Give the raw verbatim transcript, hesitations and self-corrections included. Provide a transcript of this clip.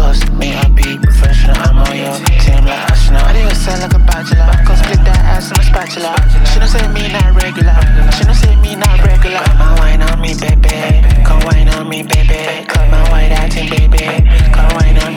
boss, me I be professional. I'm on your team like Arsenal. I didn't sell like a bachelor. Go split that ass on a spatula. She don't say me not regular. She don't say me not regular. Come and wine on me, baby. Come wine on me, baby. Come and wine that thing, baby. Come wine on